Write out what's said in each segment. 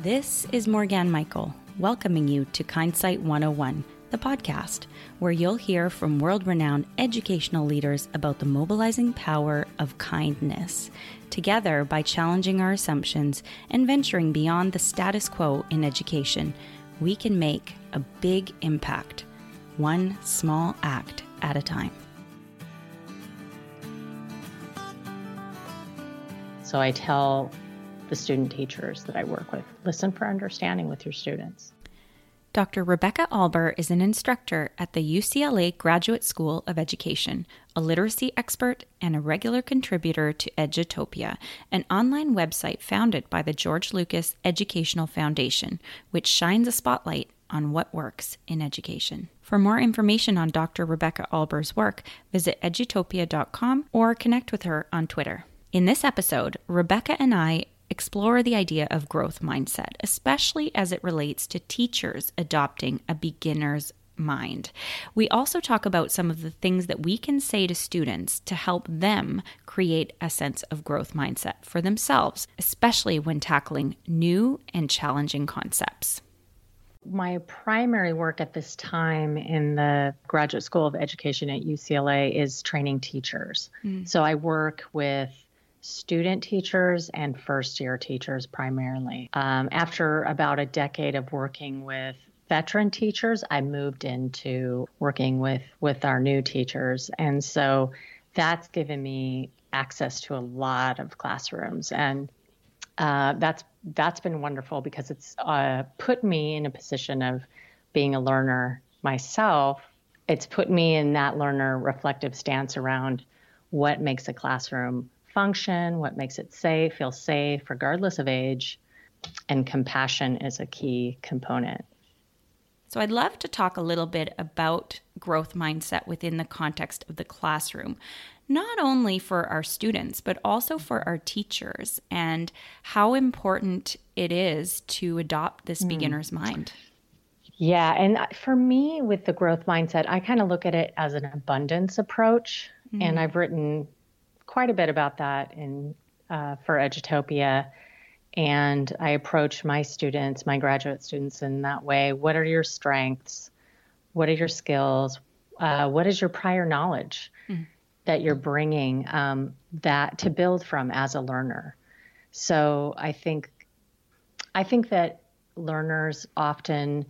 This is Morgan Michael, welcoming you to Kindsight 101, the podcast, where you'll hear from world-renowned educational leaders about the mobilizing power of kindness. Together, by challenging our assumptions and venturing beyond the status quo in education, we can make a big impact, one small act at a time. So I tell the student teachers that I work with, listen for understanding with your students. Dr. Rebecca Alber is an instructor at the UCLA Graduate School of Education, a literacy expert, and a regular contributor to Edutopia, an online website founded by the George Lucas Educational Foundation, which shines a spotlight on what works in education. For more information on Dr. Rebecca Alber's work, visit edutopia.com or connect with her on Twitter. In this episode, Rebecca and I explore the idea of growth mindset, especially as it relates to teachers adopting a beginner's mind. We also talk about some of the things that we can say to students to help them create a sense of growth mindset for themselves, especially when tackling new and challenging concepts. My primary work at this time in the Graduate School of Education at UCLA is training teachers. So I work with student teachers and first-year teachers primarily. After about a decade of working with veteran teachers, I moved into working with our new teachers. And so that's given me access to a lot of classrooms. And that's been wonderful because it's put me in a position of being a learner myself. It's put me in that learner reflective stance around what makes a classroom function, what makes it feel safe, regardless of age, and compassion is a key component. So I'd love to talk a little bit about growth mindset within the context of the classroom, not only for our students, but also for our teachers, and how important it is to adopt this beginner's mind. Yeah, and for me, with the growth mindset, I kind of look at it as an abundance approach, and I've written quite a bit about that for Edutopia. And I approach my students, my graduate students, in that way. What are your strengths? What are your skills? What is your prior knowledge that you're bringing that to build from as a learner? So I think that learners often,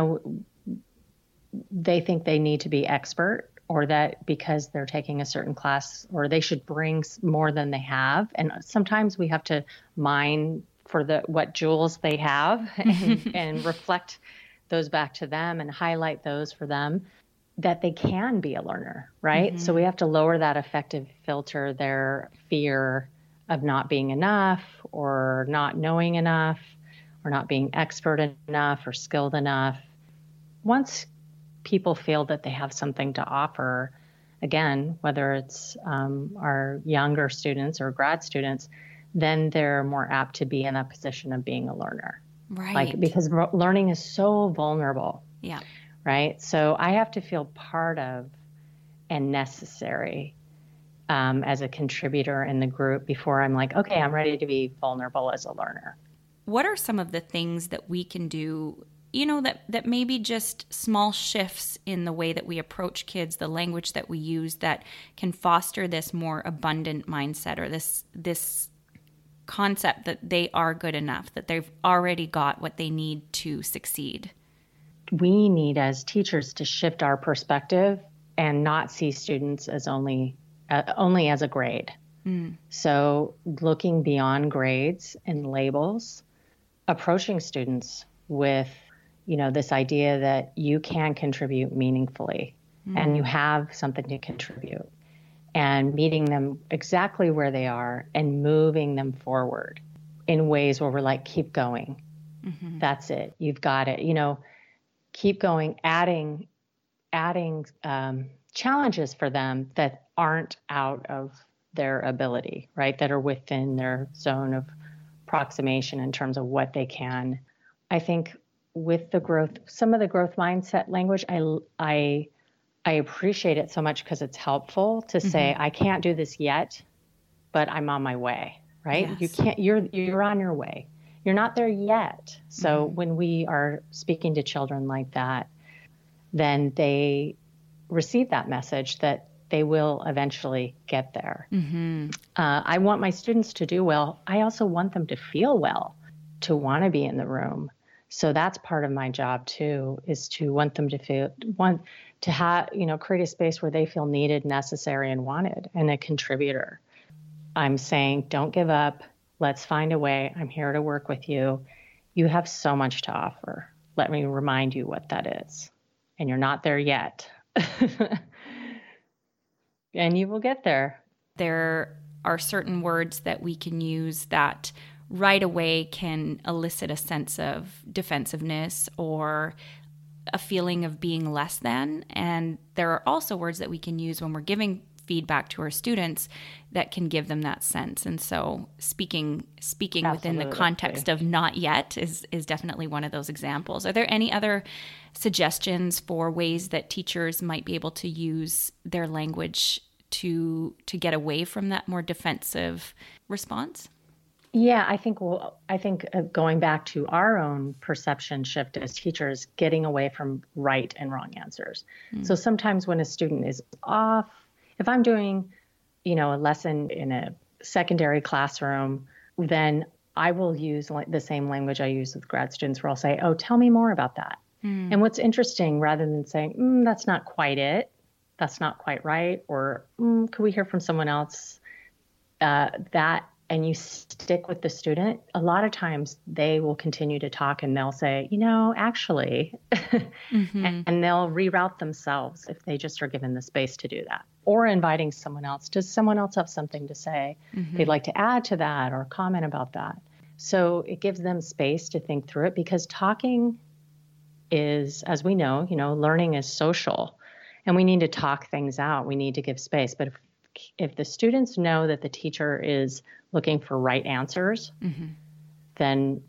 they think they need to be expert, or that because they're taking a certain class, or they should bring more than they have. And sometimes we have to mine for what jewels they have and reflect those back to them and highlight those for them, that they can be a learner, right? So we have to lower that affective filter, their fear of not being enough, or not knowing enough, or not being expert enough or skilled enough. Once people feel that they have something to offer, again, whether it's our younger students or grad students, then they're more apt to be in a position of being a learner. Right. Because learning is so vulnerable. Yeah. Right. So I have to feel part of and necessary as a contributor in the group before I'm like, okay, I'm ready to be vulnerable as a learner. What are some of the things that we can do, that maybe just small shifts in the way that we approach kids, the language that we use, that can foster this more abundant mindset, or this concept that they are good enough, that they've already got what they need to succeed? We need, as teachers, to shift our perspective and not see students as only as a grade. So looking beyond grades and labels, approaching students with this idea that you can contribute meaningfully and you have something to contribute, and meeting them exactly where they are and moving them forward in ways where we're like, keep going. That's it. You've got it. Keep going, adding challenges for them that aren't out of their ability, right? That are within their zone of approximation in terms of what they can. I think with some of the growth mindset language, I appreciate it so much because it's helpful to say, I can't do this yet, but I'm on my way, right? Yes. You can't, you're on your way. you're not there yet. So when we are speaking to children like that, then they receive that message that they will eventually get there. I want my students to do well. I also want them to feel well, to want to be in the room. So that's part of my job too, is to want them to create a space where they feel needed, necessary, and wanted, and a contributor. I'm saying, don't give up. Let's find a way. I'm here to work with you. You have so much to offer. Let me remind you what that is. And you're not there yet. And you will get there. There are certain words that we can use that right away can elicit a sense of defensiveness or a feeling of being less than. And there are also words that we can use when we're giving feedback to our students that can give them that sense. And so speaking Absolutely. Within the context of not yet is definitely one of those examples. Are there any other suggestions for ways that teachers might be able to use their language to get away from that more defensive response? Yeah, I think going back to our own perception shift as teachers, getting away from right and wrong answers. So sometimes when a student is off, if I'm doing, a lesson in a secondary classroom, then I will use the same language I use with grad students, where I'll say, "Oh, tell me more about that." And what's interesting, rather than saying, "That's not quite it, that's not quite right," or "Could we hear from someone else?" And you stick with the student, a lot of times they will continue to talk and they'll say, actually, and they'll reroute themselves if they just are given the space to do that. Or inviting someone else. Does someone else have something to say they'd like to add to that or comment about that? So it gives them space to think through it, because talking is, as we know, learning is social, and we need to talk things out. We need to give space. But if the students know that the teacher is looking for right answers, then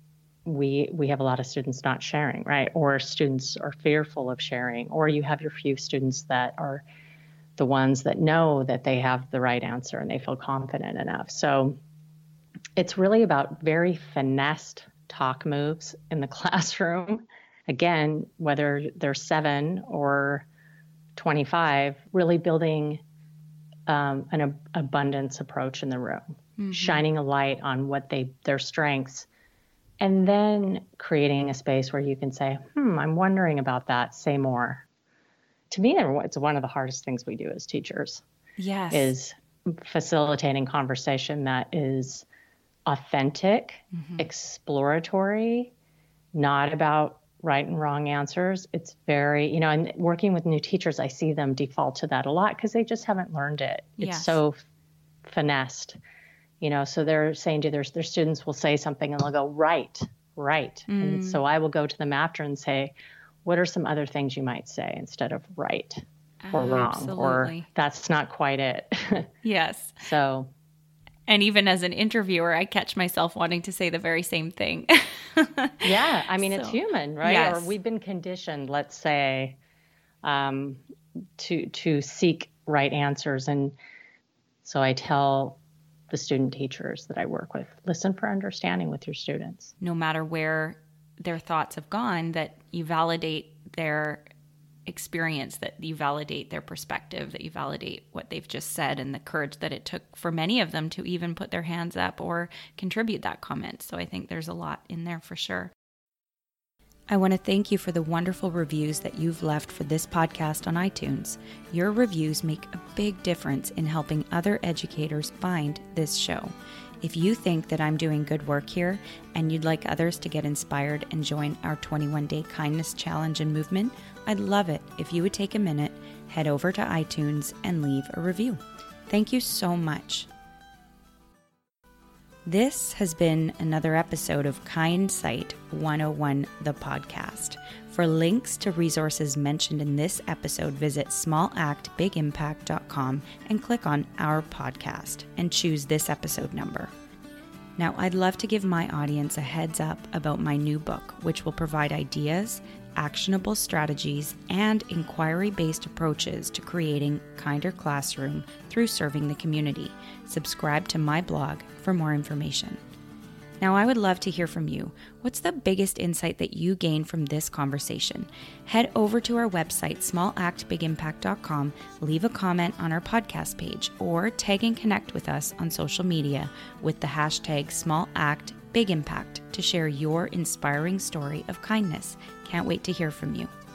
we have a lot of students not sharing, right? Or students are fearful of sharing, or you have your few students that are the ones that know that they have the right answer and they feel confident enough. So it's really about very finessed talk moves in the classroom. Again, whether they're 7 or 25, really building an abundance approach in the room, shining a light on what their strengths, and then creating a space where you can say, I'm wondering about that, say more. To me, it's one of the hardest things we do as teachers. Yes. Is facilitating conversation that is authentic, exploratory, not about right and wrong answers. It's very, and working with new teachers, I see them default to that a lot because they just haven't learned it. It's so finessed, so they're saying to their students will say something and they'll go, right. And so I will go to them after and say, what are some other things you might say instead of right or wrong, Absolutely. or that's not quite it. Yes. So. And even as an interviewer, I catch myself wanting to say the very same thing. Yeah. I mean, it's human, right? Yes. Or we've been conditioned, let's say, to seek right answers. And so I tell the student teachers that I work with, listen for understanding with your students. No matter where their thoughts have gone, that you validate their experience, that you validate their perspective, that you validate what they've just said, and the courage that it took for many of them to even put their hands up or contribute that comment. So I think there's a lot in there for sure. I want to thank you for the wonderful reviews that you've left for this podcast on iTunes. Your reviews make a big difference in helping other educators find this show. If you think that I'm doing good work here and you'd like others to get inspired and join our 21-day kindness challenge and movement, I'd love it if you would take a minute, head over to iTunes, and leave a review. Thank you so much. This has been another episode of Kindsight 101, the podcast. For links to resources mentioned in this episode, visit smallactbigimpact.com and click on our podcast and choose this episode number. Now, I'd love to give my audience a heads up about my new book, which will provide ideas, actionable strategies, and inquiry-based approaches to creating a kinder classroom through serving the community. Subscribe to my blog for more information. Now, I would love to hear from you. What's the biggest insight that you gained from this conversation? Head over to our website, smallactbigimpact.com, leave a comment on our podcast page, or tag and connect with us on social media with the hashtag SmallActBigImpact to share your inspiring story of kindness. Can't wait to hear from you.